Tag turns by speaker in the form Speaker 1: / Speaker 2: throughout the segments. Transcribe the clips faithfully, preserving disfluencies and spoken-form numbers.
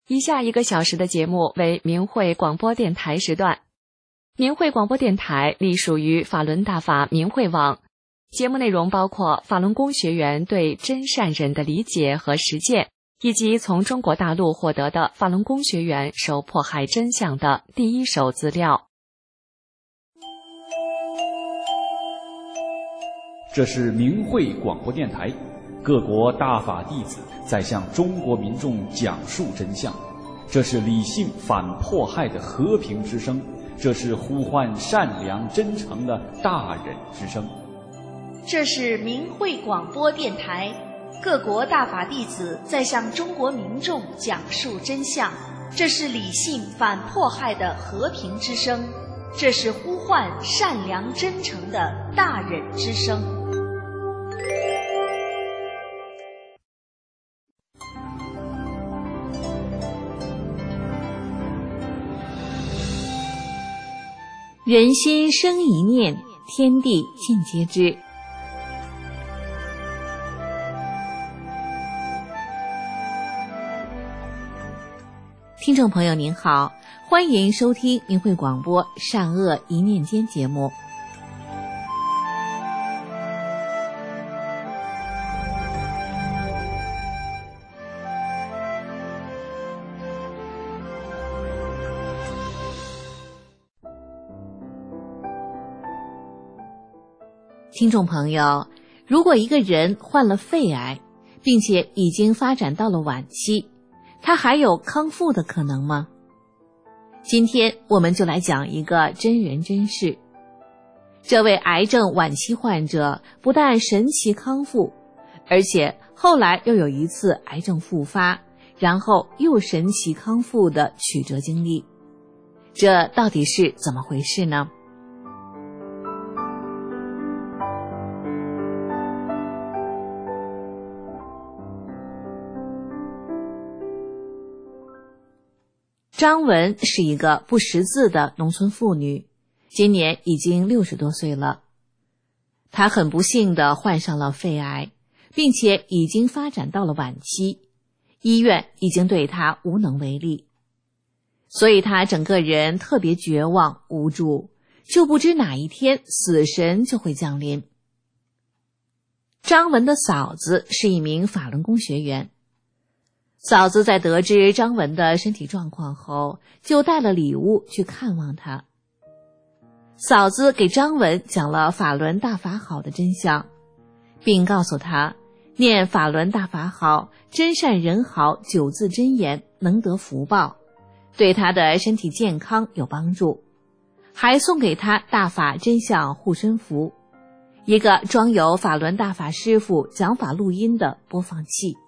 Speaker 1: 以下一个小时的节目为明慧广播电台时段。明慧广播电台隶属于法轮大法明慧网，节目内容包括法轮功学员对真善忍的理解和实践，以及从中国大陆获得的法轮功学员受迫害真相的第一手资料。
Speaker 2: 这是明慧广播电台，各国大法弟子在向中国民众讲述真相，这是理性反迫害的和平之声，这是呼唤善良真诚的大忍之声。
Speaker 3: 这是明慧广播电台，各国大法弟子在向中国民众讲述真相，这是理性反迫害的和平之声，这是呼唤善良真诚的大忍之声。
Speaker 4: 人心生一念，天地尽皆知。听众朋友您好，欢迎收听明慧广播善恶一念间节目。听众朋友，如果一个人患了肺癌，并且已经发展到了晚期，他还有康复的可能吗？今天我们就来讲一个真人真事。这位癌症晚期患者不但神奇康复，而且后来又有一次癌症复发，然后又神奇康复的曲折经历。这到底是怎么回事呢？张文是一个不识字的农村妇女，今年已经六十多岁了。她很不幸地患上了肺癌，并且已经发展到了晚期，医院已经对她无能为力，所以她整个人特别绝望无助，就不知哪一天死神就会降临。张文的嫂子是一名法轮功学员，嫂子在得知张文的身体状况后，就带了礼物去看望他。嫂子给张文讲了法轮大法好的真相，并告诉他念法轮大法好真善人好九字真言能得福报，对他的身体健康有帮助，还送给他大法真相护身符，一个装有法轮大法师父讲法录音的播放器。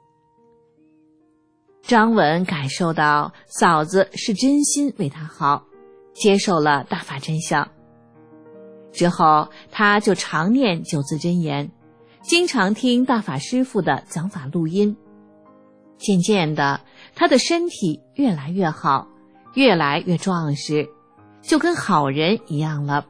Speaker 4: 张文感受到嫂子是真心为他好，接受了大法真相。之后他就常念九字真言，经常听大法师父的讲法录音。渐渐的，他的身体越来越好，越来越壮实，就跟好人一样了。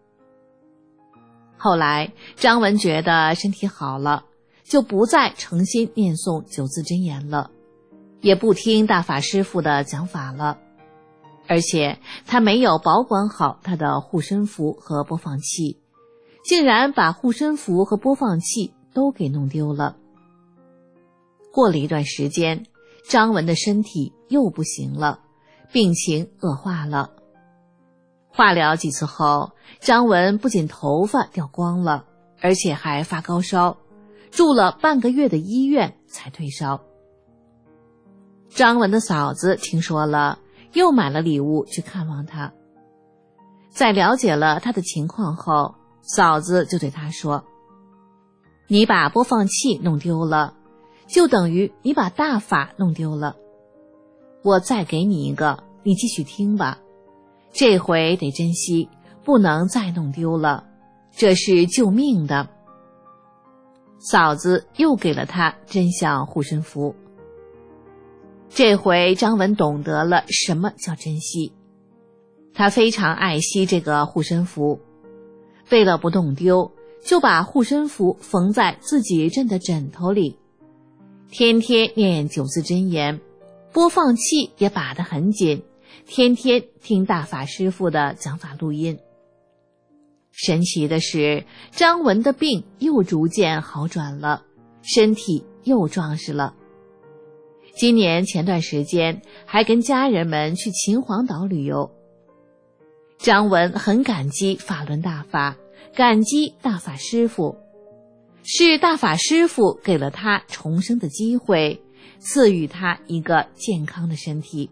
Speaker 4: 后来张文觉得身体好了，就不再诚心念诵九字真言了，也不听大法师父的讲法了，而且他没有保管好他的护身符和播放器，竟然把护身符和播放器都给弄丢了。过了一段时间，张文的身体又不行了，病情恶化了。化疗几次后，张文不仅头发掉光了，而且还发高烧，住了半个月的医院才退烧。张文的嫂子听说了，又买了礼物去看望他。在了解了他的情况后，嫂子就对他说，你把播放器弄丢了，就等于你把大法弄丢了。我再给你一个，你继续听吧，这回得珍惜，不能再弄丢了，这是救命的。嫂子又给了他真相护身符。这回张文懂得了什么叫珍惜，他非常爱惜这个护身符，为了不弄丢，就把护身符缝在自己枕的枕头里，天天念九字真言， 播放器也把得很紧，天天听大法师父的讲法录音。神奇的是，张文的病又逐渐好转了，身体又壮实了。今年前段时间还跟家人们去秦皇岛旅游。张文很感激法轮大法，感激大法师父，是大法师父给了他重生的机会，赐予他一个健康的身体。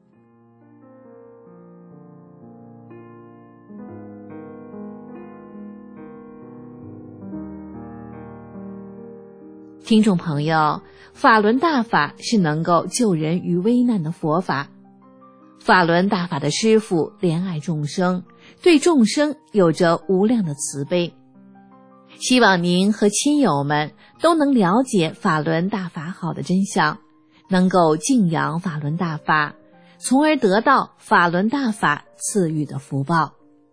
Speaker 4: 听众朋友，法轮大法是能够救人于危难的佛法。法轮大法的师父怜爱众生，对众生有着无量的慈悲。希望您和亲友们都能了解法轮大法好的真相，能够敬仰法轮大法，从而得到法轮大法赐予的福报。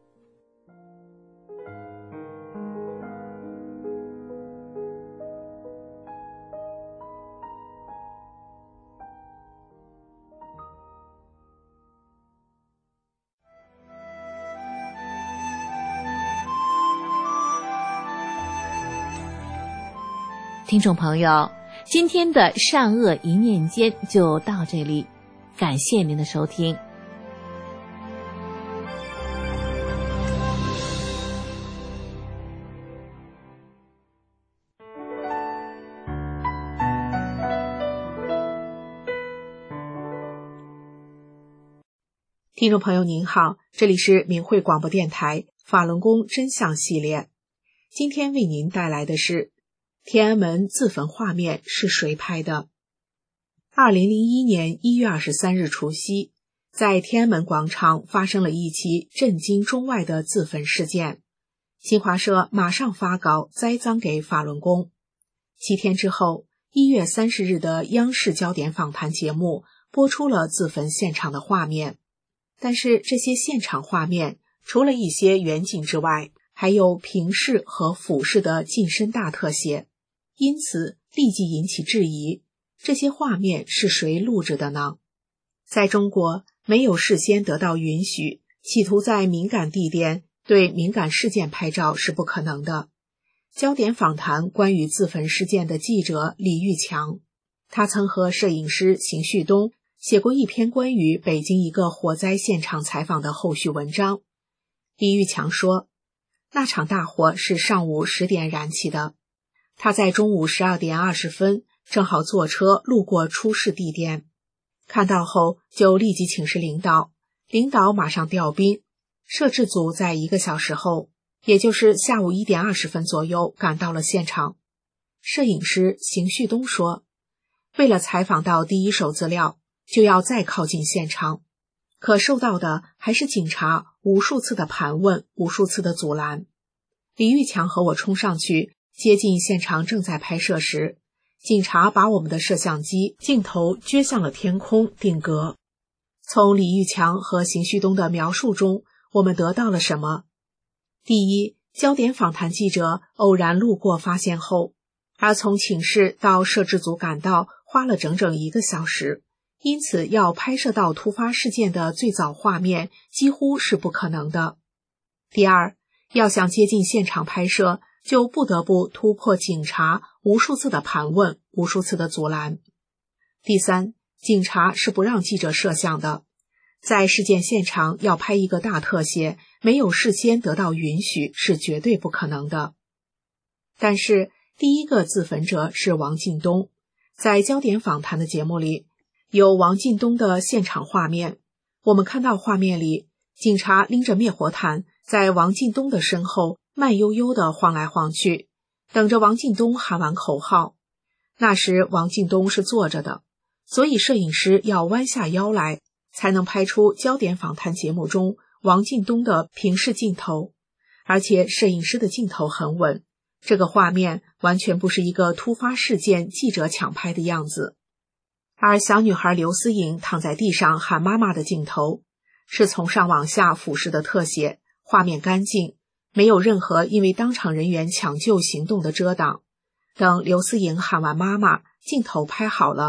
Speaker 4: 听众朋友，今天的善恶一念间就到这里，感谢您的收听。
Speaker 5: 听众朋友您好，这里是明慧广播电台法轮功真相系列，今天为您带来的是天安门自焚画面是谁拍的？二零零一年一月二十三日除夕，在天安门广场发生了一起震惊中外的自焚事件。新华社马上发稿栽赃给法轮功。七天之后，一月三十日的央视焦点访谈节目播出了自焚现场的画面。但是这些现场画面除了一些远景之外，还有平视和俯视的近身大特写。因此立即引起质疑，这些画面是谁录制的呢？在中国，没有事先得到允许，企图在敏感地点对敏感事件拍照是不可能的。焦点访谈关于自焚事件的记者李玉强，他曾和摄影师邢旭东写过一篇关于北京一个火灾现场采访的后续文章。李玉强说，那场大火是上午十点燃起的，他在中午十二点二十分正好坐车路过出事地点，看到后就立即请示领导，领导马上调兵，摄制组在一个小时后，也就是下午一点二十分左右赶到了现场。摄影师邢旭东说，为了采访到第一手资料，就要再靠近现场，可受到的还是警察无数次的盘问，无数次的阻拦。李玉强和我冲上去接近现场正在拍摄时，警察把我们的摄像机镜头撅向了天空定格。从李玉强和邢旭东的描述中，我们得到了什么？第一，焦点访谈记者偶然路过发现后，而从请示到摄制组赶到花了整整一个小时，因此要拍摄到突发事件的最早画面几乎是不可能的。第二，要想接近现场拍摄，就不得不突破警察无数次的盘问，无数次的阻拦。第三，警察是不让记者摄像的，在事件现场要拍一个大特写，没有事先得到允许是绝对不可能的。但是第一个自焚者是王进东，在焦点访谈的节目里有王进东的现场画面，我们看到画面里警察拎着灭火毯在王进东的身后慢悠悠地晃来晃去，等着王进东喊完口号。那时王进东是坐着的，所以摄影师要弯下腰来，才能拍出焦点访谈节目中王进东的平视镜头。而且摄影师的镜头很稳，这个画面完全不是一个突发事件记者抢拍的样子。而小女孩刘思颖躺在地上喊妈妈的镜头，是从上往下俯视的特写，画面干净，没有任何因为当场人员抢救行动的遮挡。等刘思颖喊完妈妈，镜头拍好了，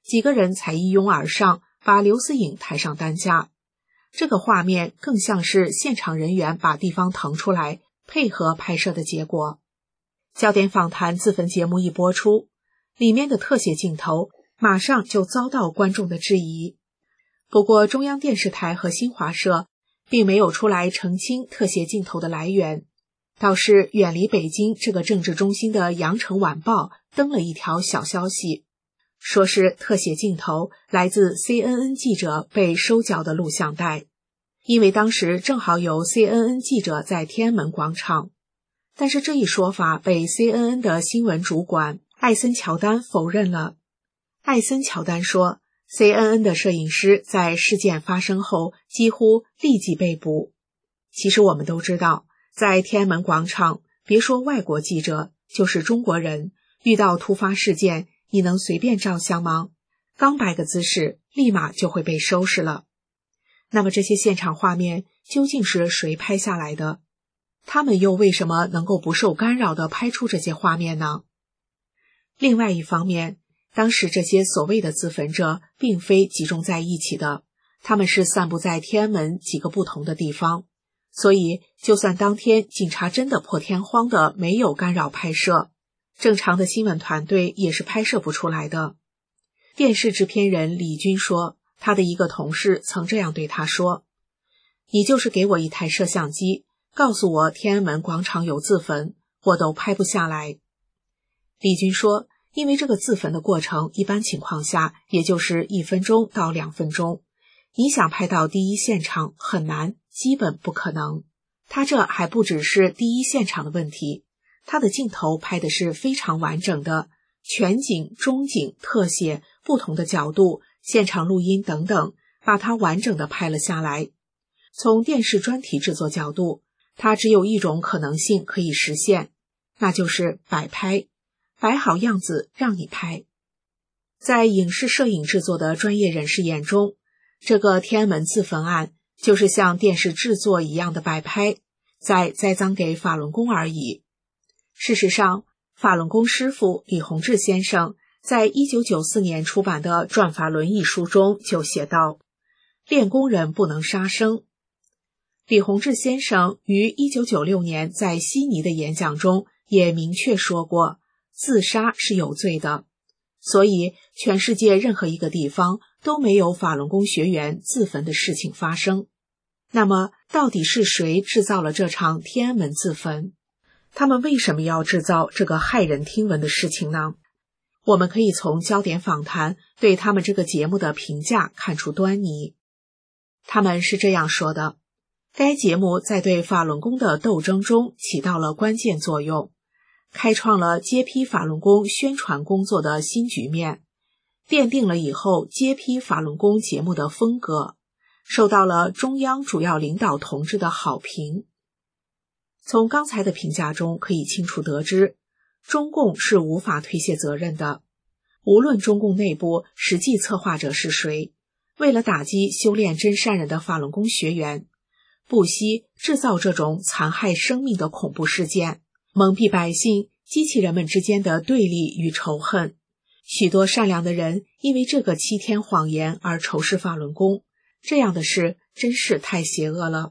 Speaker 5: 几个人才一拥而上，把刘思颖抬上担架。这个画面更像是现场人员把地方腾出来配合拍摄的结果。焦点访谈自焚节目一播出，里面的特写镜头马上就遭到观众的质疑。不过中央电视台和新华社并没有出来澄清特写镜头的来源，倒是远离北京这个政治中心的羊城晚报登了一条小消息，说是特写镜头来自 C N N 记者被收缴的录像带，因为当时正好有 C N N 记者在天安门广场。但是这一说法被 C N N 的新闻主管艾森乔丹否认了。艾森乔丹说， C N N 的摄影师在事件发生后几乎立即被捕。其实我们都知道，在天安门广场，别说外国记者，就是中国人，遇到突发事件，你能随便照相吗？刚摆个姿势，立马就会被收拾了。那么这些现场画面究竟是谁拍下来的？他们又为什么能够不受干扰地拍出这些画面呢？另外一方面，当时这些所谓的自焚者并非集中在一起的，他们是散布在天安门几个不同的地方，所以就算当天警察真的破天荒的没有干扰拍摄，正常的新闻团队也是拍摄不出来的。电视制片人李军说，他的一个同事曾这样对他说，你就是给我一台摄像机，告诉我天安门广场有自焚，我都拍不下来。李军说，因为这个自焚的过程一般情况下也就是一分钟到两分钟，你想拍到第一现场很难，基本不可能。他这还不只是第一现场的问题，他的镜头拍的是非常完整的，全景、中景、特写、不同的角度、现场录音等等，把它完整的拍了下来。从电视专题制作角度，它只有一种可能性可以实现，那就是摆拍，摆好样子让你拍。在影视摄影制作的专业人士眼中，这个天安门自焚案就是像电视制作一样的摆拍，再栽赃给法轮功而已。事实上，法轮功师父李洪志先生在一九九四年出版的《转法轮》一书中就写道，练功人不能杀生。李洪志先生于一九九六年在悉尼的演讲中也明确说过，自杀是有罪的，所以全世界任何一个地方都没有法轮功学员自焚的事情发生。那么到底是谁制造了这场天安门自焚？他们为什么要制造这个骇人听闻的事情呢？我们可以从焦点访谈对他们这个节目的评价看出端倪。他们是这样说的，该节目在对法轮功的斗争中起到了关键作用，开创了揭批法轮功宣传工作的新局面，奠定了以后揭批法轮功节目的风格，受到了中央主要领导同志的好评。从刚才的评价中可以清楚得知，中共是无法推卸责任的。无论中共内部实际策划者是谁，为了打击修炼真善人的法轮功学员，不惜制造这种残害生命的恐怖事件，蒙蔽百姓，激起人们之间的对立与仇恨。许多善良的人因为这个欺天谎言而仇视法轮功，这样的事真是太邪恶了。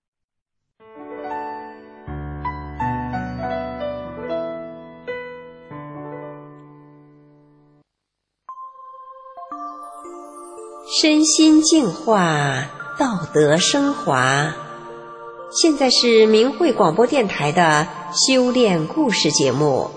Speaker 6: 身心净化，道德升华。现在是明慧广播电台的修炼故事节目。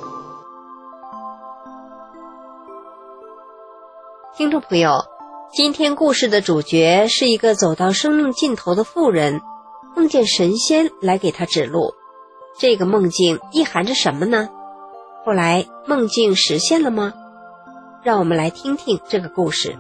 Speaker 6: 听众朋友，今天故事的主角是一个走到生命尽头的妇人，梦见神仙来给她指路。这个梦境意含着什么呢？后来梦境实现了吗？让我们来听听这个故事。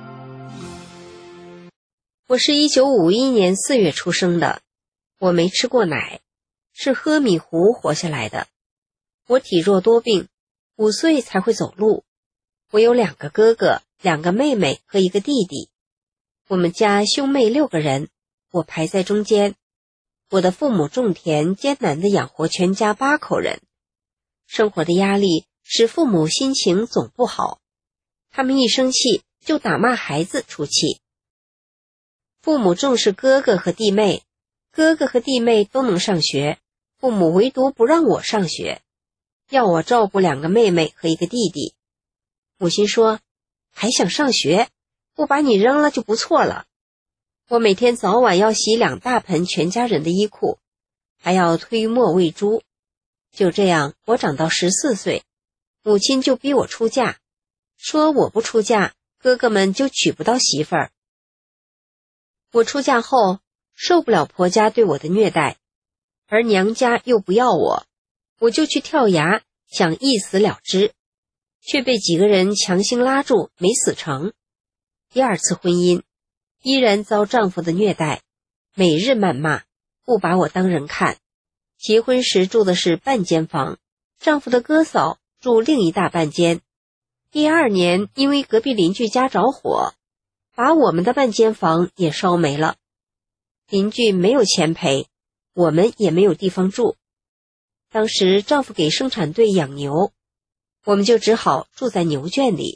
Speaker 6: 我是一九五一年四月出生的，我没吃过奶，是喝米糊活下来的。我体弱多病，五岁才会走路。我有两个哥哥、两个妹妹和一个弟弟。我们家兄妹六个人，我排在中间。我的父母种田，艰难地养活全家八口人。生活的压力使父母心情总不好。 他们一生气就打骂孩子出气。父母重视哥哥和弟妹，哥哥和弟妹都能上学，父母唯独不让我上学，要我照顾两个妹妹和一个弟弟。母亲说，还想上学，不把你扔了就不错了。我每天早晚要洗两大盆全家人的衣裤，还要推磨喂猪。就这样，我长到十四岁，母亲就逼我出嫁，说我不出嫁，哥哥们就娶不到媳妇儿。我出嫁后，受不了婆家对我的虐待，而娘家又不要我，我就去跳崖，想一死了之，却被几个人强行拉住，没死成。第二次婚姻，依然遭丈夫的虐待，每日谩骂，不把我当人看。结婚时住的是半间房，丈夫的哥嫂住另一大半间。第二年，因为隔壁邻居家着火，把我们的半间房也烧没了。邻居没有钱赔，我们也没有地方住。当时丈夫给生产队养牛，我们就只好住在牛圈里。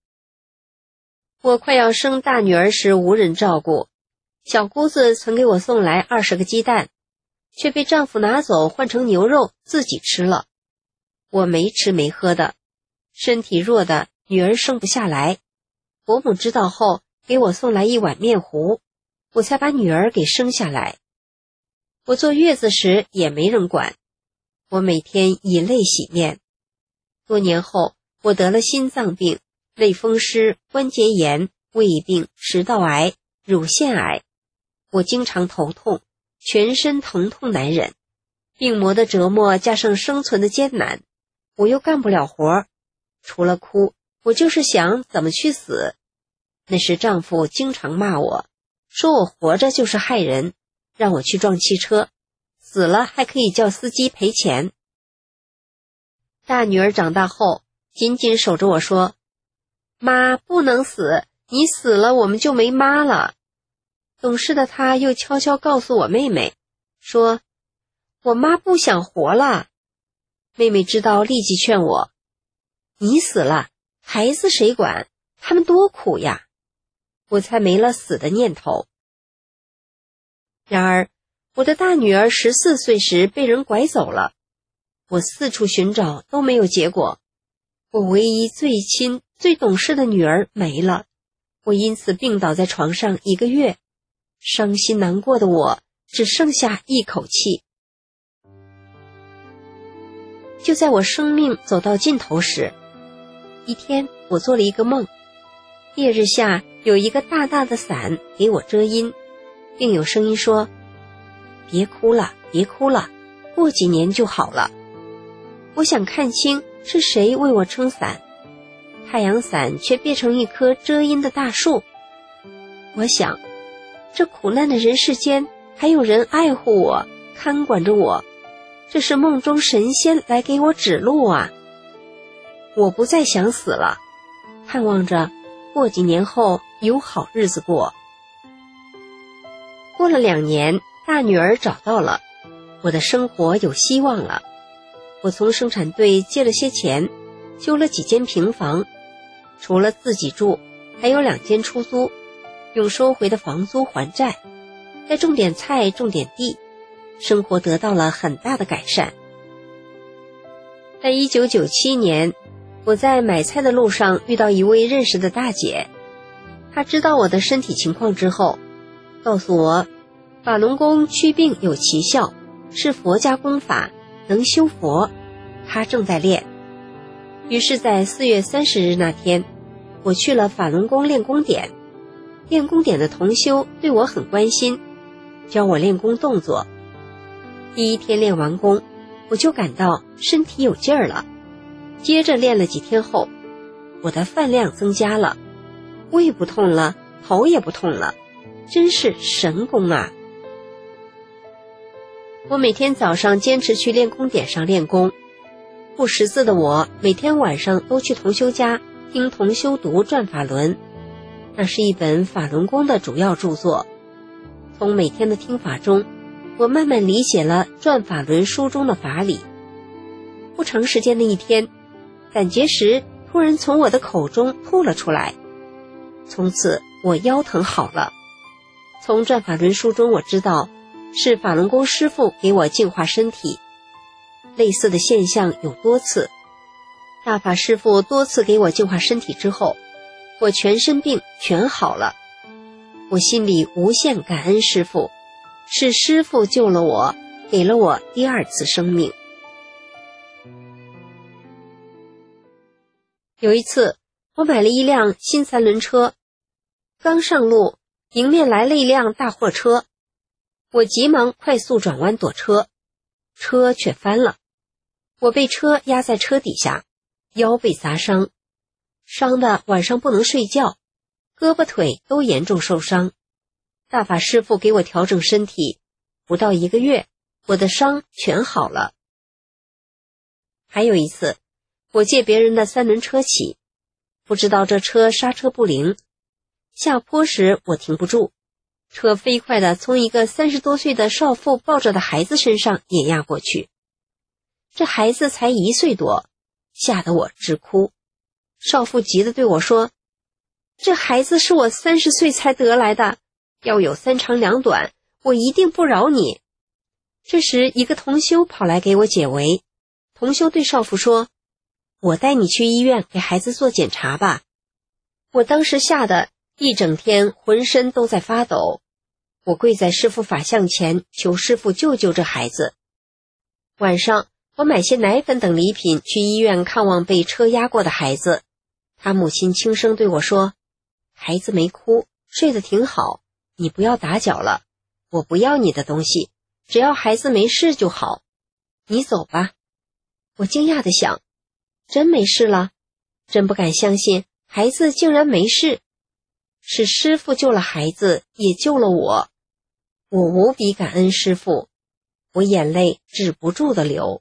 Speaker 6: 我快要生大女儿时无人照顾，小姑子曾给我送来二十个鸡蛋，却被丈夫拿走换成牛肉自己吃了。我没吃没喝的，身体弱的，女儿生不下来。伯母知道后给我送来一碗面糊，我才把女儿给生下来。我坐月子时也没人管，我每天以泪洗面。多年后，我得了心脏病、类风湿、关节炎、胃病、食道癌、乳腺癌。我经常头痛，全身疼痛难忍，病魔的折磨加上生存的艰难，我又干不了活，除了哭，我就是想怎么去死。那时丈夫经常骂我，说我活着就是害人，让我去撞汽车，死了还可以叫司机赔钱。大女儿长大后，紧紧守着我说，妈不能死，你死了我们就没妈了。懂事的她又悄悄告诉我妹妹，说我妈不想活了。妹妹知道立即劝我，你死了，孩子谁管？他们多苦呀。我才没了死的念头。然而，我的大女儿十四岁时被人拐走了，我四处寻找都没有结果。我唯一最亲、最懂事的女儿没了，我因此病倒在床上一个月，伤心难过的我只剩下一口气。就在我生命走到尽头时，一天我做了一个梦，烈日下有一个大大的伞给我遮阴，并有声音说，别哭了，别哭了，过几年就好了。我想看清是谁为我撑伞，太阳伞却变成一棵遮阴的大树。我想，这苦难的人世间还有人爱护我，看管着我，这是梦中神仙来给我指路啊！我不再想死了，盼望着过几年后有好日子过。过了两年，大女儿找到了，我的生活有希望了。我从生产队借了些钱，修了几间平房，除了自己住，还有两间出租，用收回的房租还债，再种点菜，种点地，生活得到了很大的改善。在一九九七年，我在买菜的路上遇到一位认识的大姐，她知道我的身体情况之后，告诉我法轮功祛病有奇效，是佛家功法，能修佛，她正在练。于是在四月三十日那天，我去了法轮功练功点。练功点的同修对我很关心，教我练功动作。第一天练完功，我就感到身体有劲儿了。接着练了几天后，我的饭量增加了，胃不痛了，头也不痛了，真是神功啊！我每天早上坚持去练功点上练功。不识字的我，每天晚上都去同修家听同修读《转法轮》，那是一本法轮功的主要著作。从每天的听法中，我慢慢理解了《转法轮》书中的法理。不长时间的一天，胆结石突突然从我的口中吐了出来。从此我腰疼好了。从转法轮书中我知道，是法轮功师父给我净化身体。类似的现象有多次，大法师父多次给我净化身体之后，我全身病全好了。我心里无限感恩师父，是师父救了我，给了我第二次生命。有一次，我买了一辆新三轮车，刚上路，迎面来了一辆大货车，我急忙快速转弯躲车，车却翻了，我被车压在车底下，腰被砸伤，伤得晚上不能睡觉，胳膊腿都严重受伤。大法师父给我调整身体，不到一个月，我的伤全好了。还有一次，我借别人的三轮车骑，不知道这车刹车不灵，下坡时我停不住，车飞快地从一个三十多岁的少妇抱着的孩子身上碾压过去。这孩子才一岁多，吓得我直哭。少妇急得对我说：“这孩子是我三十岁才得来的，要有三长两短，我一定不饶你。”这时一个同修跑来给我解围，同修对少妇说：“我带你去医院给孩子做检查吧。”我当时吓得一整天浑身都在发抖，我跪在师父法像前求师父救救这孩子。晚上我买些奶粉等礼品去医院看望被车压过的孩子，他母亲轻声对我说：“孩子没哭，睡得挺好，你不要打搅了，我不要你的东西，只要孩子没事就好，你走吧。”我惊讶地想，真没事了？真不敢相信孩子竟然没事，是师父救了孩子，也救了我。我无比感恩师父，我眼泪止不住地流。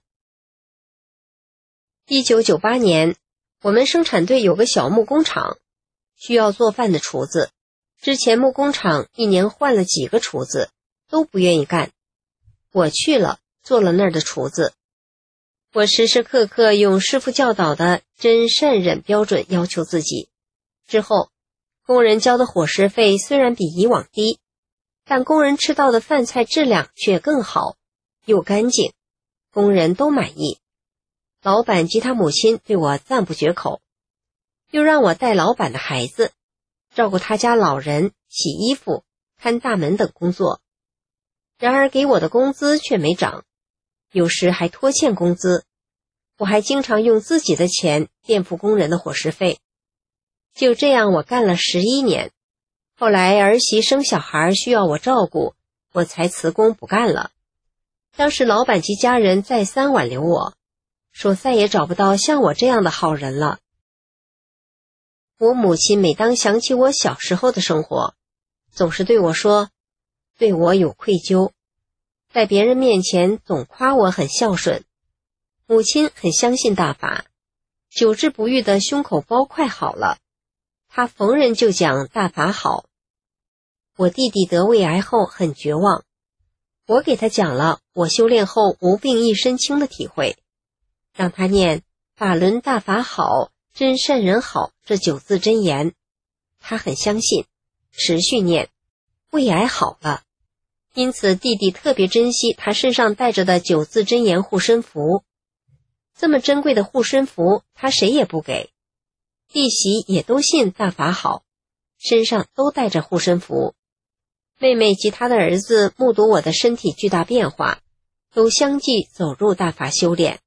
Speaker 6: 一九九八年，我们生产队有个小木工厂，需要做饭的厨子。之前木工厂一年换了几个厨子，都不愿意干。我去了，做了那儿的厨子。我时时刻刻用师父教导的真善忍标准要求自己。之后，工人交的伙食费虽然比以往低，但工人吃到的饭菜质量却更好，又干净，工人都满意。老板及他母亲对我赞不绝口，又让我带老板的孩子，照顾他家老人，洗衣服，看大门等工作。然而给我的工资却没涨，有时还拖欠工资。我还经常用自己的钱垫付工人的伙食费。就这样我干了十一年，后来儿媳生小孩需要我照顾，我才辞工不干了。当时老板及家人再三挽留我，说再也找不到像我这样的好人了。我母亲每当想起我小时候的生活，总是对我说，对我有愧疚，在别人面前总夸我很孝顺。母亲很相信大法，久治不愈的胸口包快好了，她逢人就讲大法好。我弟弟得胃癌后很绝望，我给他讲了我修炼后无病一身轻的体会，让他念法轮大法好，真善人好这九字真言，他很相信，持续念，胃癌好了。因此弟弟特别珍惜他身上带着的九字真言护身符，这么珍贵的护身符他谁也不给。弟媳也都信大法好，身上都带着护身符。妹妹及她的儿子目睹我的身体巨大变化，都相继走入大法修炼。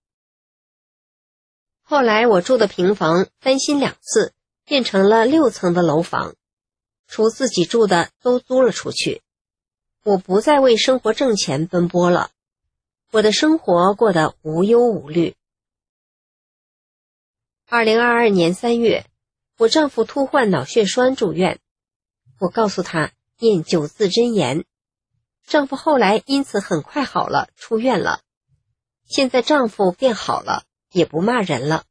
Speaker 6: 后来我住的平房翻新两次，变成了六层的楼房，除自己住的都租了出去。我不再为生活挣钱奔波了，我的生活过得无忧无虑。二零二二年三月，我丈夫突患脑血栓住院，我告诉他念九字真言，丈夫后来因此很快好了，出院了。现在丈夫变好了，也不骂人了。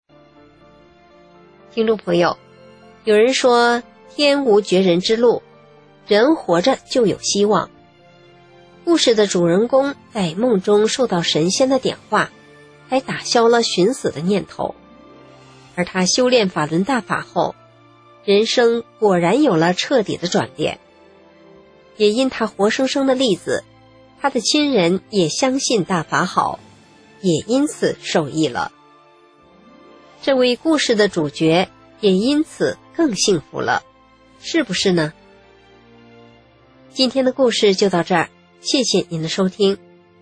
Speaker 6: 听众朋友，有人说天无绝人之路，人活着就有希望。故事的主人公在梦中受到神仙的点化，还打消了寻死的念头。 而他修炼法轮大法后，人生果然有了彻底的转变。也因他活生生的例子，他的亲人也相信大法好，也因此受益了。这位故事的主角也因此更幸福了，是不是呢？今天的故事就到这儿，谢谢您的收听。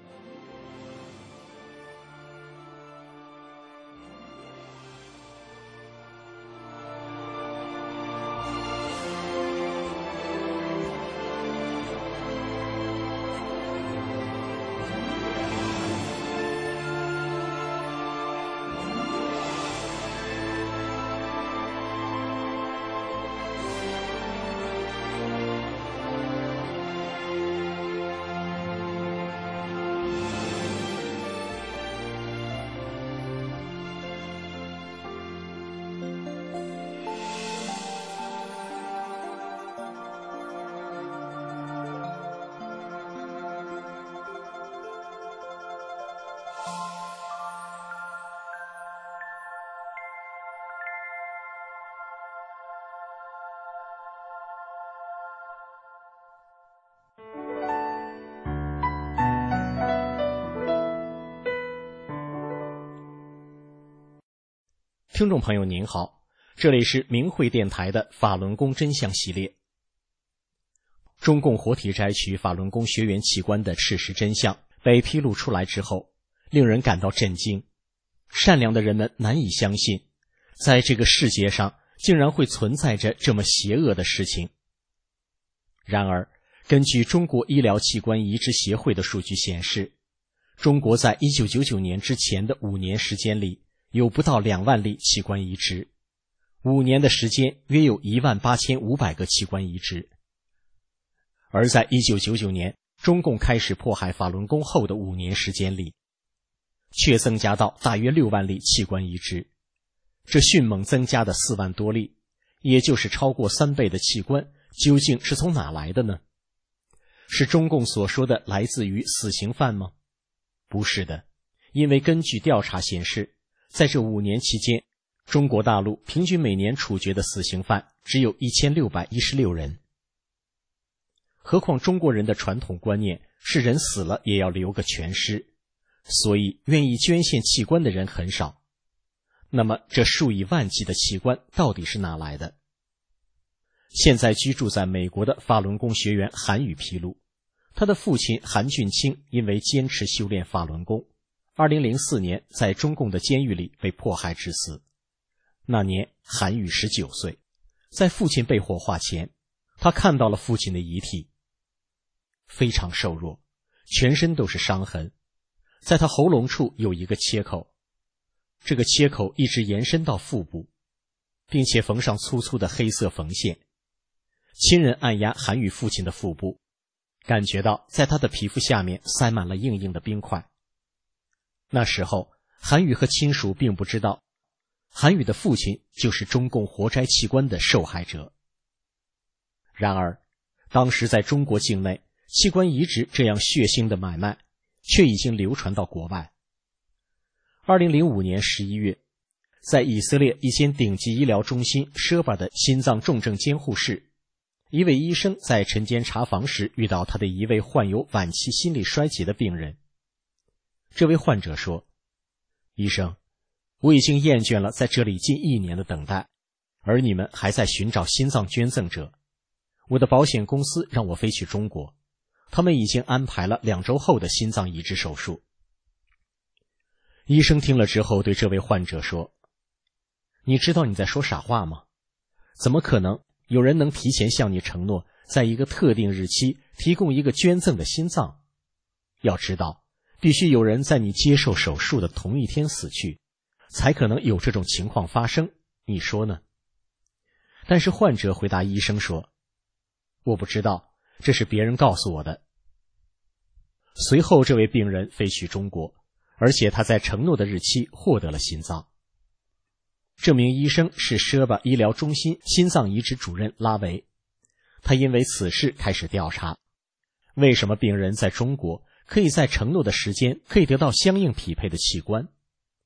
Speaker 7: 听众朋友您好，这里是明慧电台的法轮功真相系列。中共活体摘取法轮功学员器官的事实真相被披露出来之后，令人感到震惊。善良的人们难以相信，在这个世界上竟然会存在着这么邪恶的事情。然而，根据中国医疗器官移植协会的数据显示，中国在一九九九年之前的五年时间里，有不到两万例器官移植，五年的时间约有一万八千五百个器官移植。而在一九九九年中共开始迫害法轮功后的五年时间里，却增加到大约六万例器官移植，这迅猛增加的四万多例，也就是超过三倍的器官，究竟是从哪来的呢？是中共所说的来自于死刑犯吗？不是的，因为根据调查显示，在这五年期间，中国大陆平均每年处决的死刑犯只有一千六百一十六人。何况中国人的传统观念是人死了也要留个全尸，所以愿意捐献器官的人很少。那么这数以万计的器官到底是哪来的？现在居住在美国的法轮功学员韩宇披露，他的父亲韩俊清因为坚持修炼法轮功，二零零四年在中共的监狱里被迫害致死。那年韩宇十九岁，在父亲被火化前，他看到了父亲的遗体，非常瘦弱，全身都是伤痕，在他喉咙处有一个切口，这个切口一直延伸到腹部，并且缝上粗粗的黑色缝线。亲人按压韩宇父亲的腹部，感觉到在他的皮肤下面塞满了硬硬的冰块。那时候韩宇和亲属并不知道，韩宇的父亲就是中共活摘器官的受害者。然而当时在中国境内，器官移植这样血腥的买卖却已经流传到国外。二零零五年十一月，在以色列一间顶级医疗中心舍巴的心脏重症监护室，一位医生在晨间查房时遇到他的一位患有晚期心力衰竭的病人。这位患者说，医生，我已经厌倦了在这里近一年的等待，而你们还在寻找心脏捐赠者。我的保险公司让我飞去中国，他们已经安排了两周后的心脏移植手术。医生听了之后对这位患者说，你知道你在说傻话吗？怎么可能有人能提前向你承诺，在一个特定日期提供一个捐赠的心脏？要知道，必须有人在你接受手术的同一天死去，才可能有这种情况发生，你说呢？但是患者回答医生说，我不知道，这是别人告诉我的。随后这位病人飞去中国，而且他在承诺的日期获得了心脏。这名医生是舍巴医疗中心心脏移植主任拉维，他因为此事开始调查，为什么病人在中国可以在承诺的时间可以得到相应匹配的器官。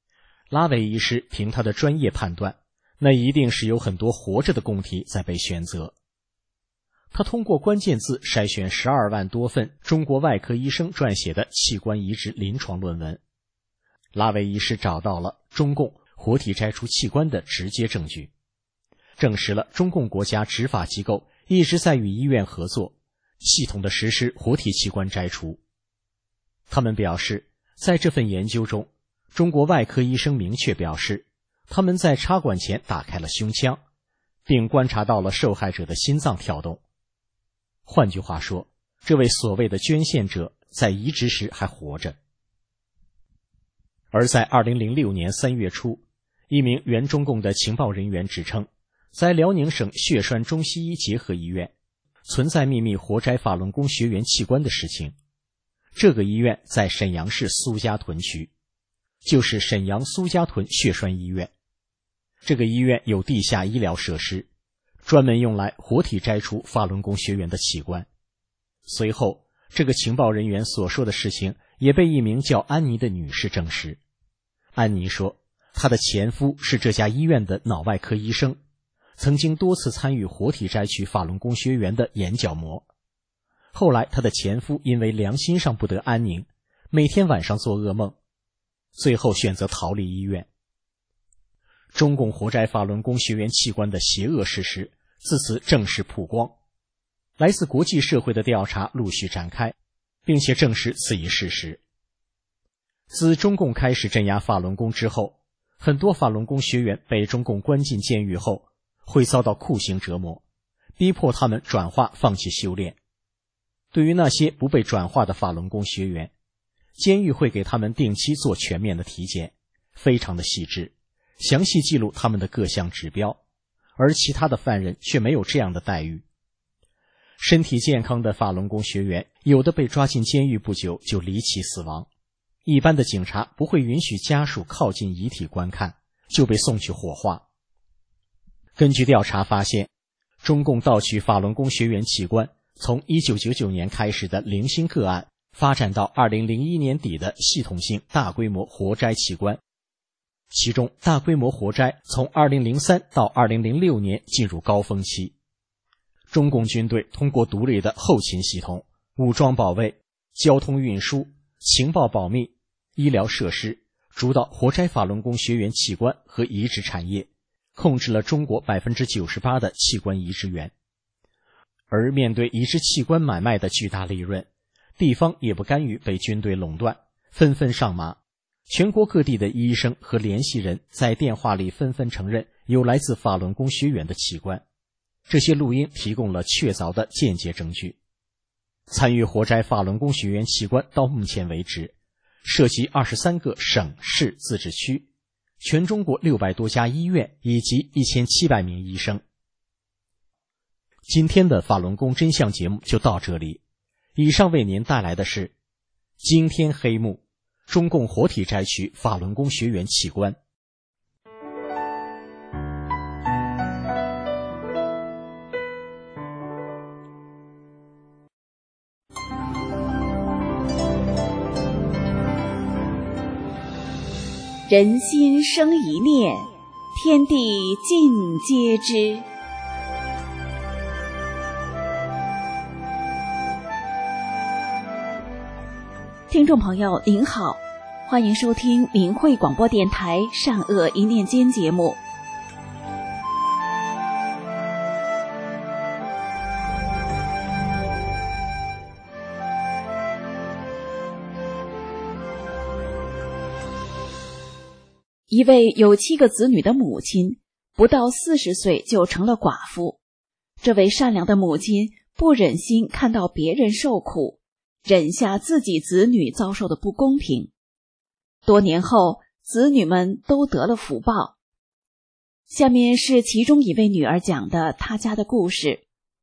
Speaker 7: 拉维医师凭他的专业判断，那一定是有很多活着的供体在被选择。他通过关键字筛选十二万多份中国外科医生撰写的器官移植临床论文，拉维医师找到了中共活体摘除器官的直接证据，证实了中共国家执法机构一直在与医院合作，系统地实施活体器官摘除。他们表示，在这份研究中，中国外科医生明确表示，他们在插管前打开了胸腔，并观察到了受害者的心脏跳动。换句话说，这位所谓的捐献者在移植时还活着。而在二零零六年三月初，一名原中共的情报人员指称，在辽宁省血栓中西医结合医院存在秘密活摘法轮功学员器官的事情。这个医院在沈阳市苏家屯区，就是沈阳苏家屯血栓医院。这个医院有地下医疗设施，专门用来活体摘除法轮功学员的器官。随后，这个情报人员所说的事情也被一名叫安妮的女士证实。安妮说，她的前夫是这家医院的脑外科医生，曾经多次参与活体摘取法轮功学员的眼角膜。后来她的前夫因为良心上不得安宁，每天晚上做噩梦，最后选择逃离医院。中共活摘法轮功学员器官的邪恶事实自此正式曝光，来自国际社会的调查陆续展开，并且证实此一事实。自中共开始镇压法轮功之后，很多法轮功学员被中共关进监狱后，会遭到酷刑折磨，逼迫他们转化放弃修炼。对于那些不被转化的法轮功学员，监狱会给他们定期做全面的体检，非常的细致，详细记录他们的各项指标，而其他的犯人却没有这样的待遇。身体健康的法轮功学员，有的被抓进监狱不久就离奇死亡，一般的警察不会允许家属靠近遗体观看，就被送去火化。根据调查发现，中共盗取法轮功学员器官从一九九九年开始的零星个案，发展到二零零一年底的系统性大规模活摘器官。其中大规模活摘从二零零三到二零零六年进入高峰期。中共军队通过独立的后勤系统、武装保卫、交通运输、情报保密、医疗设施，主导活摘法轮功学员器官和移植产业，控制了中国 百分之九十八 的器官移植源。而面对移植器官买卖的巨大利润，地方也不甘于被军队垄断，纷纷上马。全国各地的医生和联系人在电话里纷纷承认有来自法轮功学员的器官，这些录音提供了确凿的间接证据。参与活摘法轮功学员器官到目前为止，涉及二十三个省市自治区，全中国六百多家医院以及一千七百名医生。今天的法轮功真相节目就到这里，以上为您带来的是惊天黑幕，中共活体摘取法轮功学员器官。
Speaker 3: 人心生一念，天地尽皆知。听众朋友您好，欢迎收听明慧广播电台善恶一念间节目。一位有七个子女的母亲，不到四十岁就成了寡妇。这位善良的母亲不忍心看到别人受苦，忍下自己子女遭受的不公平。多年后，子女们都得了福报。下面是其中一位女儿讲的她家的故事。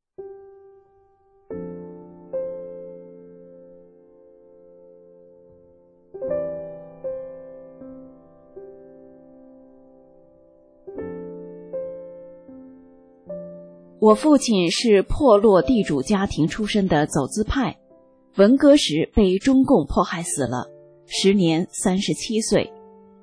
Speaker 3: 我父亲是破落地主家庭出身的走资派，文革时被中共迫害死了，时年三十七岁。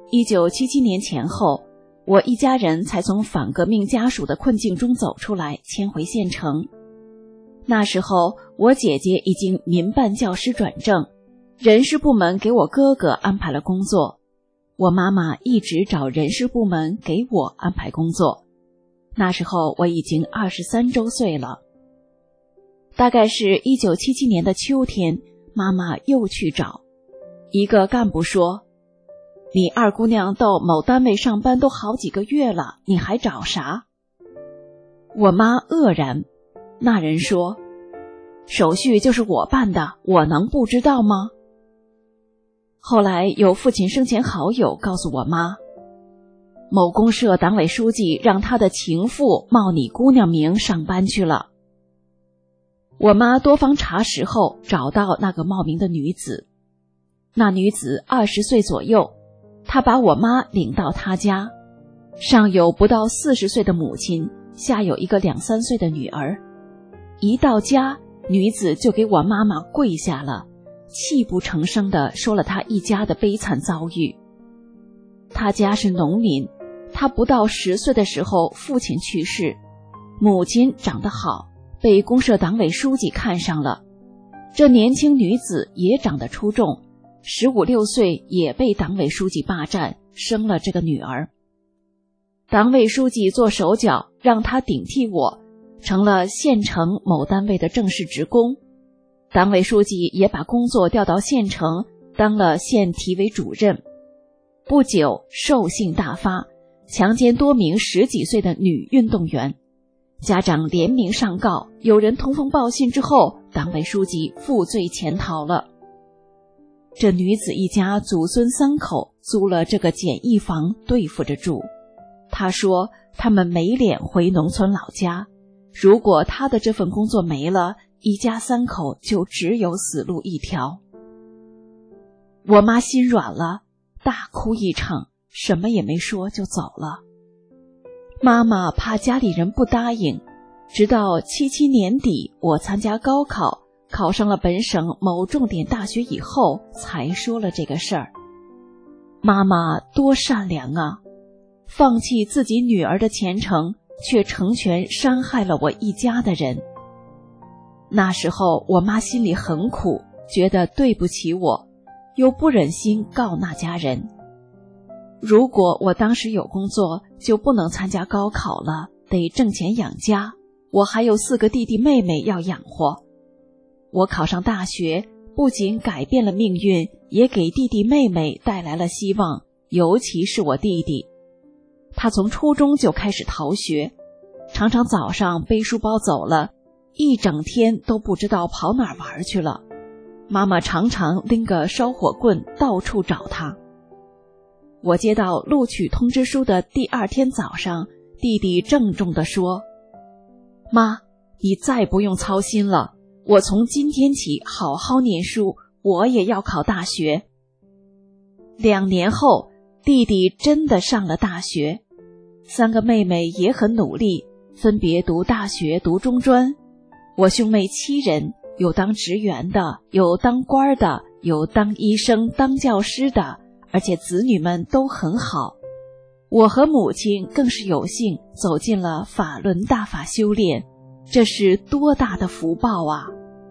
Speaker 8: 一九七七年前后，我一家人才从反革命家属的困境中走出来，迁回县城。那时候，我姐姐已经民办教师转正，人事部门给我哥哥安排了工作，我妈妈一直找人事部门给我安排工作。那时候我已经二十三周岁了。大概是一九七七年的秋天，妈妈又去找。一个干部说：“你二姑娘到某单位上班都好几个月了，你还找啥？”我妈愕然。那人说：“手续就是我办的，我能不知道吗？”后来有父亲生前好友告诉我妈，某公社党委书记让他的情妇冒你姑娘名上班去了。我妈多方查实后找到那个冒名的女子，那女子二十岁左右，她把我妈领到她家，上有不到四十岁的母亲，下有一个两三岁的女儿。一到家，女子就给我妈妈跪下了，泣不成声地说了她一家的悲惨遭遇。她家是农民，她不到十岁的时候父亲去世，母亲长得好，被公社党委书记看上了。这年轻女子也长得出众，十五六岁也被党委书记霸占，生了这个女儿。党委书记做手脚，让她顶替我，成了县城某单位的正式职工。党委书记也把工作调到县城，当了县体委主任。不久，兽性大发，强奸多名十几岁的女运动员。家长联名上告，有人通风报信之后，党委书记负罪潜逃了。这女子一家祖孙三口租了这个简易房对付着住。她说他们没脸回农村老家，如果她的这份工作没了，一家三口就只有死路一条。我妈心软了，大哭一场，什么也没说就走了。妈妈怕家里人不答应，直到七七年底我参加高考，考上了本省某重点大学以后，才说了这个事儿。妈妈多善良啊，放弃自己女儿的前程，却成全伤害了我一家的人。那时候我妈心里很苦，觉得对不起我，又不忍心告那家人。如果我当时有工作，就不能参加高考了，得挣钱养家，我还有四个弟弟妹妹要养活。我考上大学，不仅改变了命运，也给弟弟妹妹带来了希望，尤其是我弟弟。他从初中就开始逃学，常常早上背书包走了，一整天都不知道跑哪儿玩去了。妈妈常常拎个烧火棍到处找他。我接到录取通知书的第二天早上，弟弟郑重地说：“妈，你再不用操心了，我从今天起好好念书，我也要考大学。”两年后，弟弟真的上了大学，三个妹妹也很努力，分别读大学、读中专。我兄妹七人，有当职员的，有当官的，有当医生、当教师的，而且子女们都很好。我和母亲更是有幸走进了法轮大法修炼，这是多大的福报啊！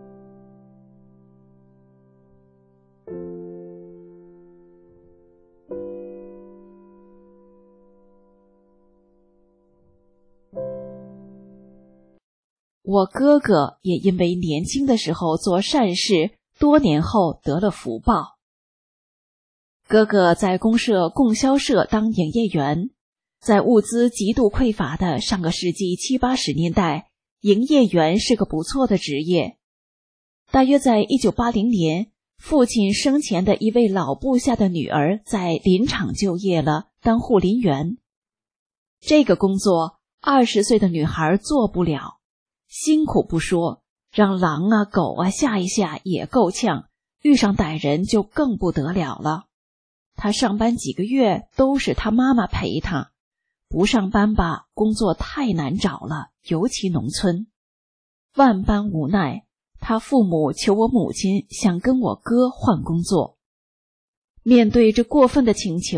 Speaker 8: 我哥哥也因为年轻的时候做善事，多年后得了福报。哥哥在公社供销社当营业员，在物资极度匮乏的上个世纪七八十年代，营业员是个不错的职业。大约在一九八零年，父亲生前的一位老部下的女儿在林场就业了，当护林员。这个工作二十岁的女孩做不了，辛苦不说，让狼啊狗啊吓一吓也够呛，遇上歹人就更不得了了。他上班几个月都是他妈妈陪他，不上班吧，工作太难找了，尤其农村。万般无奈，他父母求我母亲想跟我哥换工作。面对这过分的请求，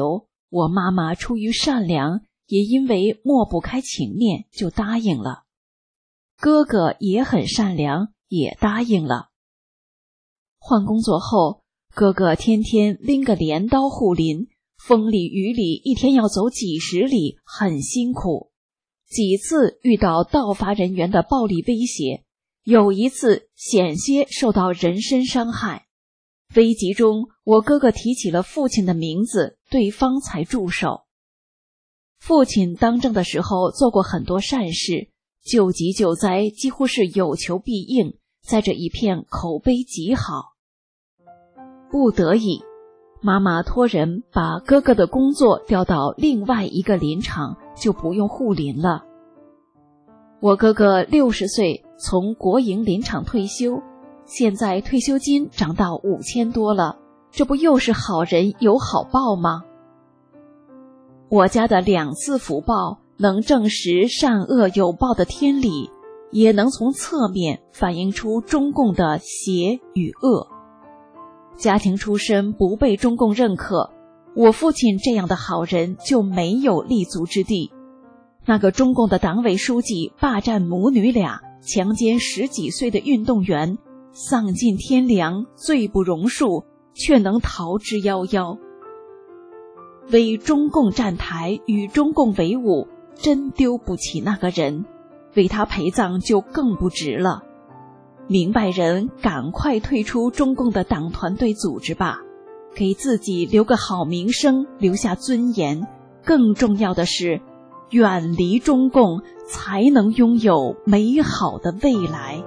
Speaker 8: 我妈妈出于善良，也因为抹不开情面，就答应了。哥哥也很善良，也答应了。换工作后，哥哥天天拎个镰刀护林，风里雨里一天要走几十里，很辛苦。几次遇到盗伐人员的暴力威胁，有一次险些受到人身伤害。危急中，我哥哥提起了父亲的名字，对方才住手。父亲当政的时候做过很多善事，救急救灾几乎是有求必应，在这一片口碑极好。不得已，妈妈托人把哥哥的工作调到另外一个林场，就不用护林了。我哥哥六十岁从国营林场退休，现在退休金涨到五千多了，这不又是好人有好报吗？我家的两次福报能证实善恶有报的天理，也能从侧面反映出中共的邪与恶。家庭出身不被中共认可，我父亲这样的好人就没有立足之地。那个中共的党委书记霸占母女俩，强奸十几岁的运动员，丧尽天良，罪不容恕，却能逃之夭夭。为中共站台，与中共为伍，真丢不起那个人，为他陪葬就更不值了。明白人赶快退出中共的党团队组织吧，给自己留个好名声，留下尊严。更重要的是，远离中共，才能拥有美好的未来。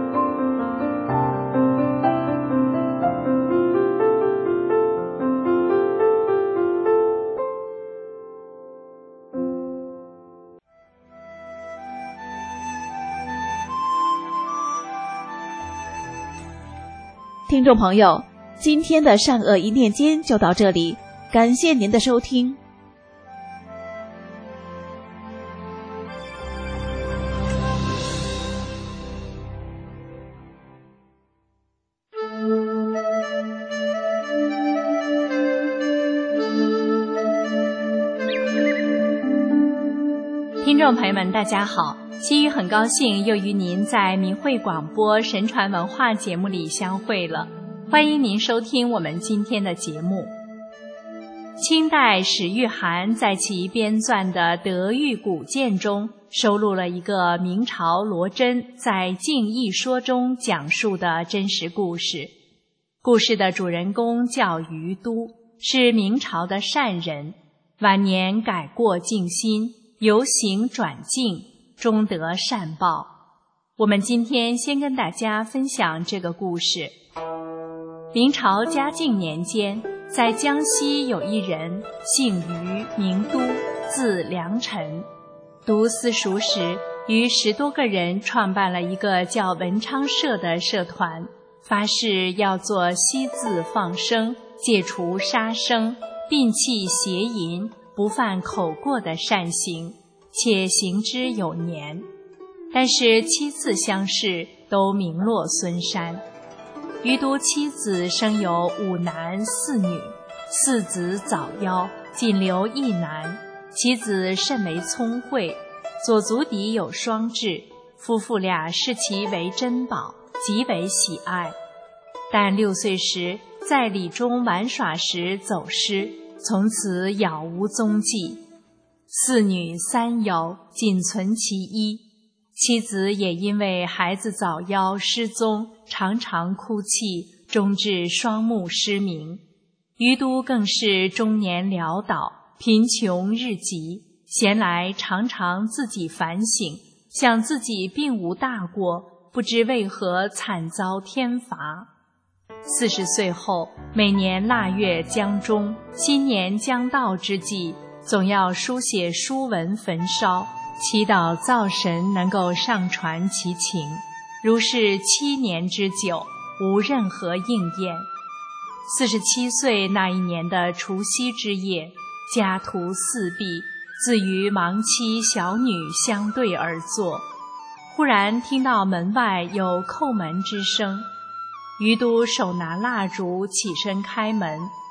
Speaker 8: 听众朋友，今天的善恶一念间就到这里，感谢您的收听。
Speaker 3: 听众朋友们，大家好，西雨很高兴又与您在明慧广播神传文化节目里相会了，欢迎您收听我们今天的节目。清代史玉涵在其编撰的《德育古鉴》中收录了一个明朝罗真在《静义说》中讲述的真实故事。故事的主人公叫于都，是明朝的善人，晚年改过静心，由行转静，终得善报。我们今天先跟大家分享这个故事。明朝嘉靖年间，在江西有一人，姓于，名都，字良臣。读私塾时，与十多个人创办了一个叫文昌社的社团，发誓要做惜字放生、戒除杀生、摒弃邪淫、不犯口过的善行，且行之有年。但是七次相试，都名落孙山。于都妻子生有五男四女，四子早夭，仅留一男。其子甚为聪慧，左足底有双痣，夫妇俩视其为珍宝，极为喜爱。但六岁时在里中玩耍时走失，从此杳无踪迹。四女三夭，仅存其一。妻子也因为孩子早夭失踪，常常哭泣，终至双目失明。于都更是终年潦倒，贫穷日极，闲来常常自己反省，想自己并无大过，不知为何惨遭天罚。四十岁后，每年腊月将终，新年将到之际，总要书写书文焚烧，祈祷灶神能够上传其情。如是七年之久，无任何应验。四十七岁那一年的除夕之夜，家徒四壁，自与亡妻小女相对而坐。忽然听到门外有叩门之声，于都手拿蜡烛起身开门，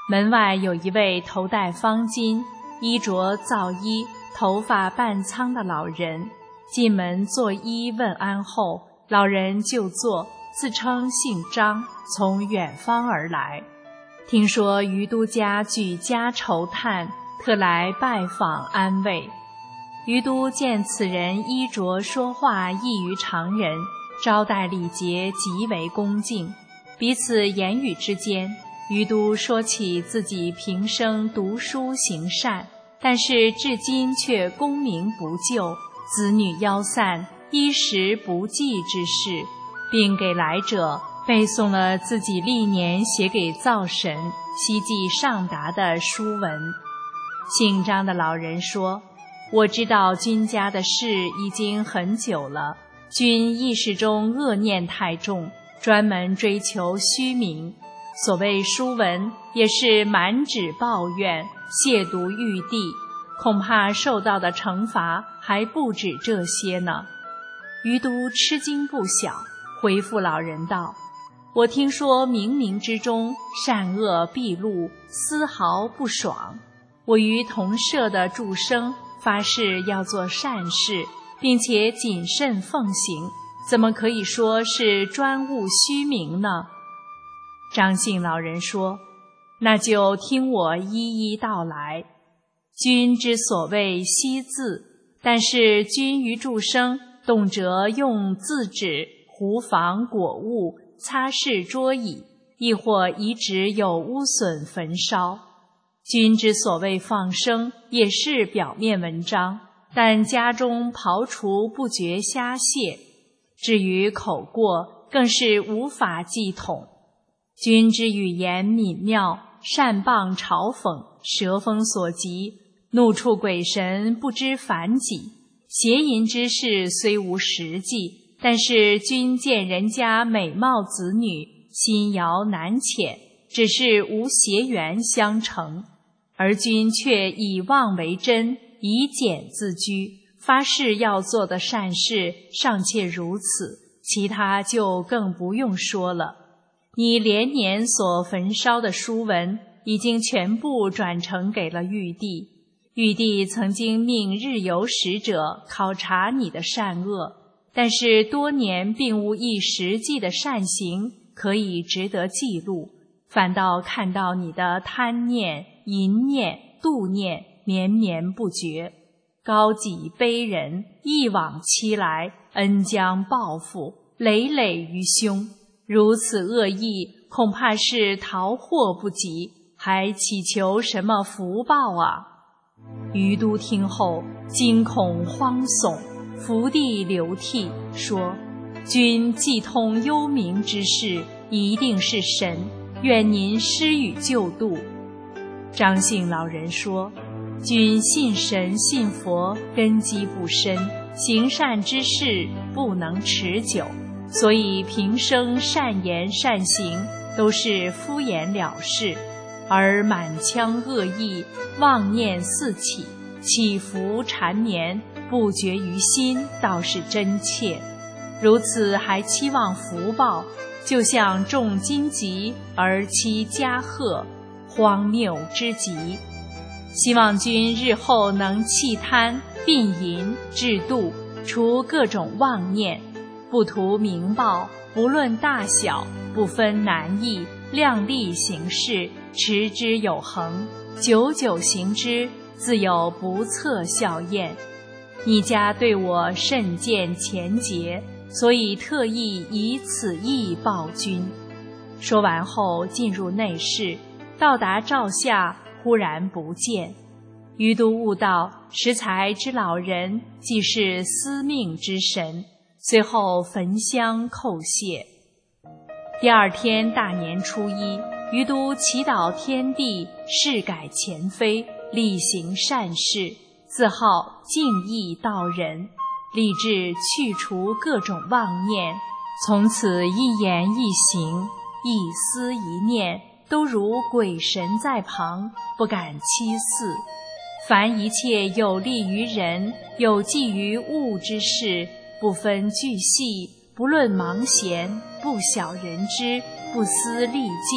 Speaker 9: 门外有一位头戴方巾、衣着皂衣、头发半苍的老人，进门作揖问安后，老人就坐，自称姓张，从远方而来。听说于都家举家愁叹，特来拜访安慰。于都见此人衣着说话异于常人，招待礼节极为恭敬。彼此言语之间，于都说起自己平生读书行善，但是至今却功名不就，子女夭散，衣食不济之事，并给来者背诵了自己历年写给灶神希冀上达的书文。姓张的老人说，我知道君家的事已经很久了，君意识中恶念太重，专门追求虚名，所谓书文也是满纸抱怨，亵渎玉帝，恐怕受到的惩罚还不止这些呢。于都吃惊不小，回复老人道，我听说冥冥之中善恶毕露，丝毫不爽。我与同舍的诸生发誓要做善事，并且谨慎奉行，怎么可以说是专务虚名呢？张姓老人说，那就听我一一道来。君之所谓惜字，但是君于诸生动辄用字纸糊房果物，擦拭桌椅，亦或遗址有污损焚烧。君之所谓放生，也是表面文章，但家中刨除不觉虾蟹，至于口过，更是无法计统。君之语言敏妙，善谤嘲讽，蛇锋所及，怒触鬼神，不知反己。邪淫之事虽无实际，但是君见人家美貌子女，心遥难遣，只是无邪缘相成，而君却以妄为真，以简自居，发誓要做的善事尚且如此，其他就更不用说了。你连年所焚烧的书文，已经全部转呈给了玉帝。玉帝曾经命日游使者考察你的善恶，但是多年并无一实际的善行可以值得记录，反倒看到你的贪念、淫念、妒念绵绵不绝，高己卑人，一往期来，恩将报复，累累于胸。如此恶意，恐怕是逃祸不及，还祈求什么福报啊？于都听后惊恐慌悚，伏地流涕，说，君既通幽冥之事，一定是神，愿您施予救度。张姓老人说，君信神信佛，根基不深，行善之事不能持久，所以平生善言善行都是敷衍了事，而满腔恶意，妄念四起，起伏缠绵，不绝于心，倒是真切。如此还期望福报，就像种荆棘而期嘉禾，荒谬之极。希望君日后能弃贪、并淫、制度，除各种妄念，不图名报，不论大小，不分难易，量力行事，持之有恒，久久行之，自有不测效验。你家对我甚见前节，所以特意以此意报君。说完后进入内室，到达帐下，忽然不见。于都悟道，识才之老人既是司命之神，随后焚香叩谢。第二天大年初一，于都祈祷天地，誓改前非，力行善事，自号敬义道人，立志去除各种妄念，从此一言一行，一思一念，都如鬼神在旁，不敢欺肆。凡一切有利于人、有济于物之事，不分巨细，不论忙闲，不晓人知，不思利计，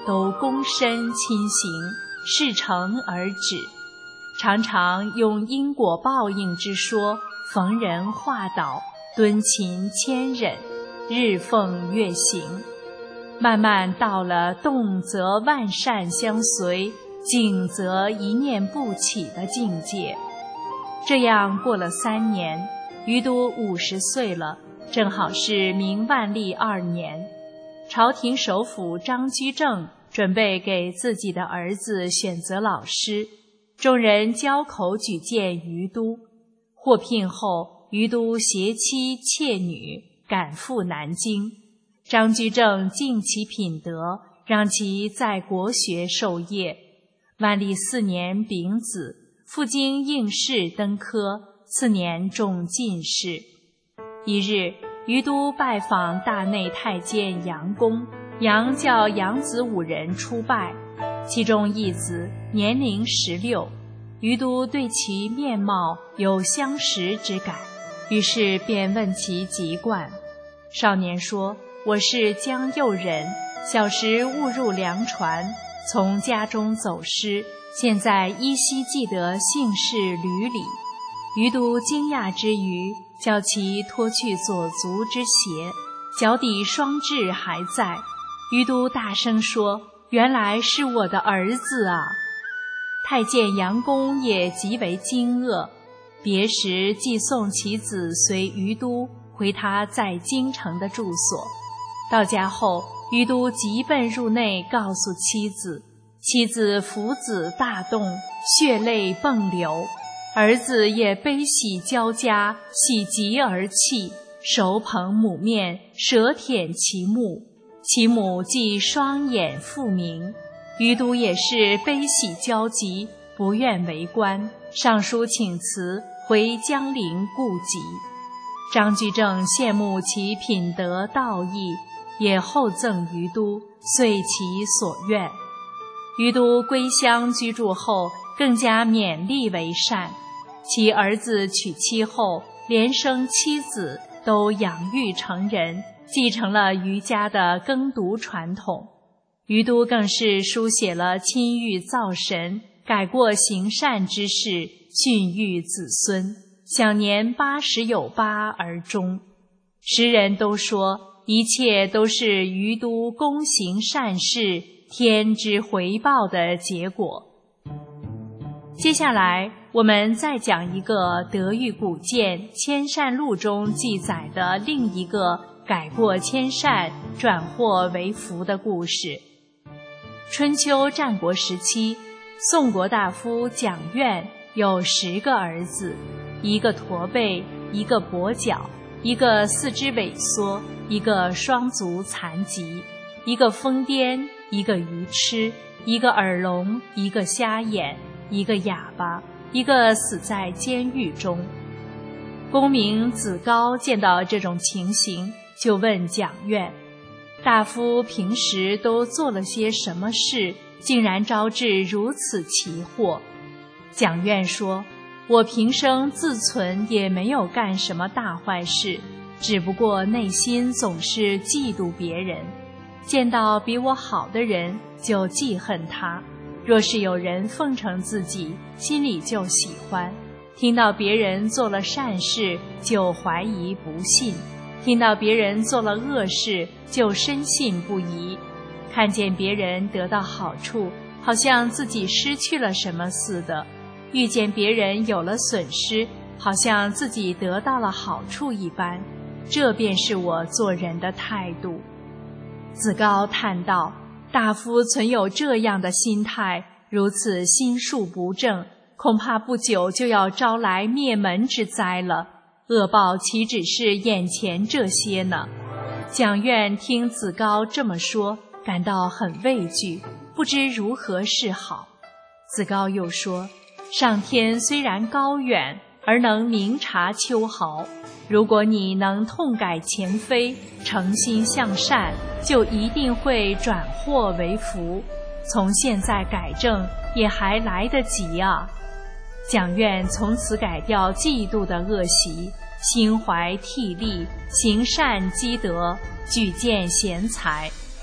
Speaker 9: 都躬身亲行，事成而止，常常用因果报应之说逢人化导，敦勤谦忍，日奉月行，慢慢到了动则万善相随，静则一念不起的境界。这样过了三年，于都五十岁了，正好是明万历二年。朝廷首辅张居正准备给自己的儿子选择老师，众人交口举荐于都。获聘后，于都携妻妾女赶赴南京。张居正敬其品德，让其在国学授业。万历四年丙子，赴京应试登科，次年中进士。一日，于都拜访大内太监杨公，杨叫杨子五人出拜，其中一子年龄十六，于都对其面貌有相识之感，于是便问其籍贯。少年说：“我是江右人，小时误入粮船，从家中走失，现在依稀记得姓氏履历。”于都惊讶之余，叫其脱去左足之鞋，脚底双痣还在。于都大声说：“原来是我的儿子啊！”太监杨公也极为惊愕，别时即送其子随于都回他在京城的住所。到家后，于都急奔入内告诉妻子，妻子抚子大动，血泪迸流。儿子也悲喜交加，喜极而泣，手捧母面，舌舔其目。其母即双眼复明。于都也是悲喜交集，不愿为官，上书请辞，回江陵故籍。张居正羡慕其品德道义，也厚赠于都，遂其所愿。于都归乡居住后，更加勉励为善。其儿子娶妻后，连生七子，都养育成人，继承了于家的耕读传统。于都更是书写了亲遇造神、改过行善之事，训育子孙，享年八十有八而终。时人都说，一切都是于都躬行善事，天之回报的结果。接下来我们再讲一个德育古鉴《千善录》中记载的另一个改过迁善、转祸为福的故事。春秋战国时期，宋国大夫蒋苑有十个儿子，一个驼背，一个跛脚，一个四肢萎缩，一个双足残疾，一个疯癫，一个愚痴，一个耳聋，一个瞎眼，一个哑巴，一个死在监狱中。公明子高见到这种情形，就问蒋苑：“大夫平时都做了些什么事，竟然招致如此奇祸？”蒋苑说：“我平生自存也没有干什么大坏事，只不过内心总是嫉妒别人，见到比我好的人就记恨他。若是有人奉承自己，心里就喜欢；听到别人做了善事，就怀疑不信；听到别人做了恶事，就深信不疑；看见别人得到好处，好像自己失去了什么似的；遇见别人有了损失，好像自己得到了好处一般。这便是我做人的态度。”子高叹道：“大夫存有这样的心态，如此心术不正，恐怕不久就要招来灭门之灾了。恶报岂只是眼前这些呢？”蒋苑听子高这么说，感到很畏惧，不知如何是好。子高又说：“上天虽然高远，而能明察秋毫。如果你能痛改前非，诚心向善，就一定会转祸为福。从现在改正，也还来得及啊。”蒋苑从此改掉嫉妒的恶习，心怀惕厉，行善积德，举荐贤才。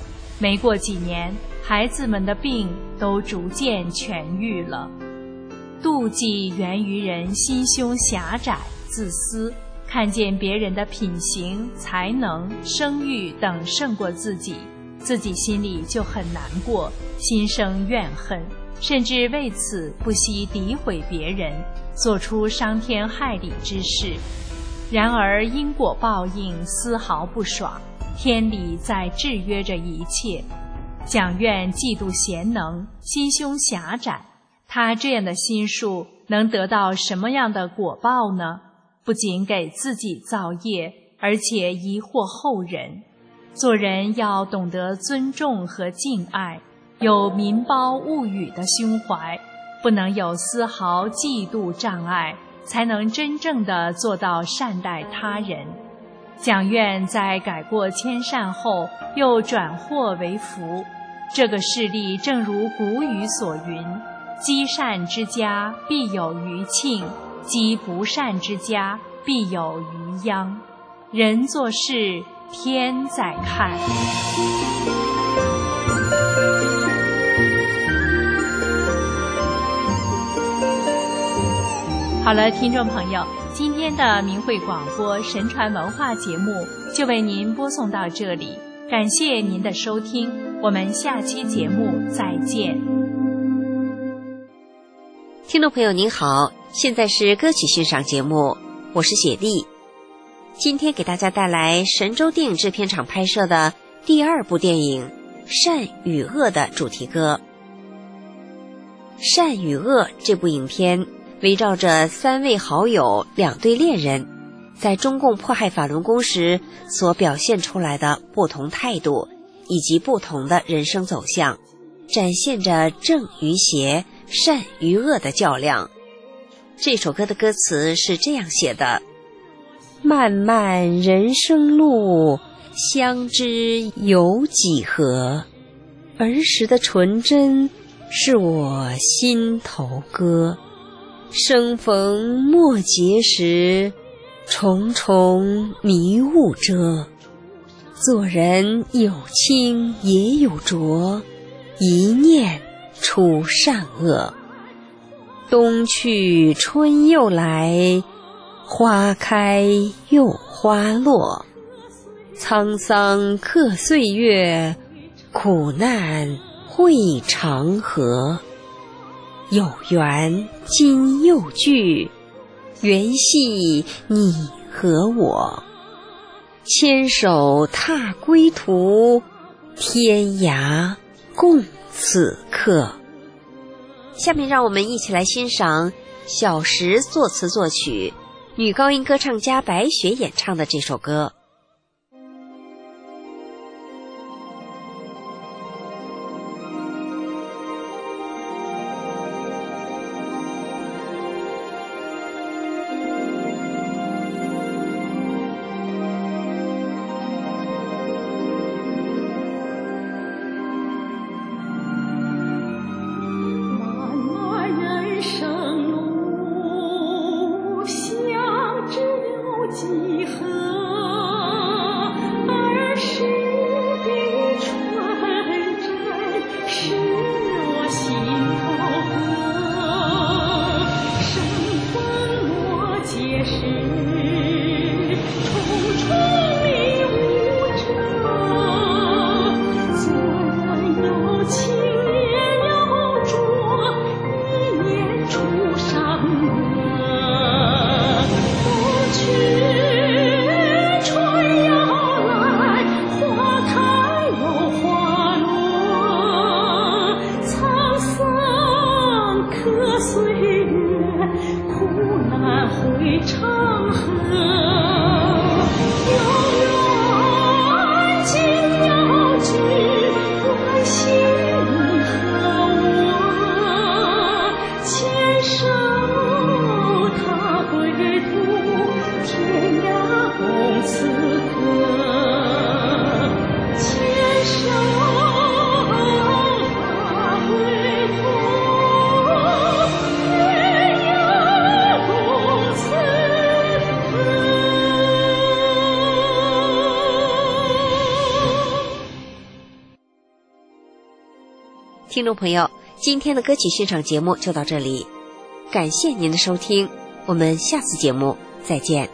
Speaker 9: 没过几年，孩子们的病都逐渐痊愈了。妒忌源于人心胸狭窄、自私，看见别人的品行、才能、声誉等胜过自己，自己心里就很难过，心生怨恨，甚至为此不惜诋毁别人，做出伤天害理之事。然而因果报应丝毫不爽，天理在制约着一切。蒋院嫉妒贤能，心胸狭窄，他这样的心术能得到什么样的果报呢？不仅给自己造业，而且贻祸后人。做人要懂得尊重和敬爱，有民胞物与的胸怀，不能有丝毫嫉妒障碍，才能真正的做到善待他人。蒋院在改过迁善后，又转祸为福。这个事例正如古语所云：积善之家必有余庆，积不善之家必有余殃。人做事，天在看。好了，听众朋友，今天的明慧广播神传文化节目就为您播送到这里，感谢您的收听，我们下期节目再见。
Speaker 6: 听众朋友您好，现在是歌曲欣赏节目，我是雪莉。今天给大家带来神州电影制片厂拍摄的第二部电影《善与恶》的主题歌。《善与恶》这部影片围绕着三位好友、两对恋人在中共迫害法轮功时所表现出来的不同态度以及不同的人生走向，展现着正与邪、善与恶的较量。这首歌的歌词是这样写的：漫漫人生路，相知有几何？儿时的纯真是我心头歌。生逢莫结时，重重迷雾遮。做人有清也有浊，一念出善恶。冬去春又来，花开又花落。沧桑刻岁月，苦难会长河。有缘今又聚，缘系你和我。牵手踏归途，天涯共此刻。下面让我们一起来欣赏小石作词作曲，女高音歌唱家白雪演唱的这首歌。
Speaker 10: 几何
Speaker 6: 听众朋友，今天的歌曲欣赏节目就到这里，感谢您的收听，我们下次节目再见。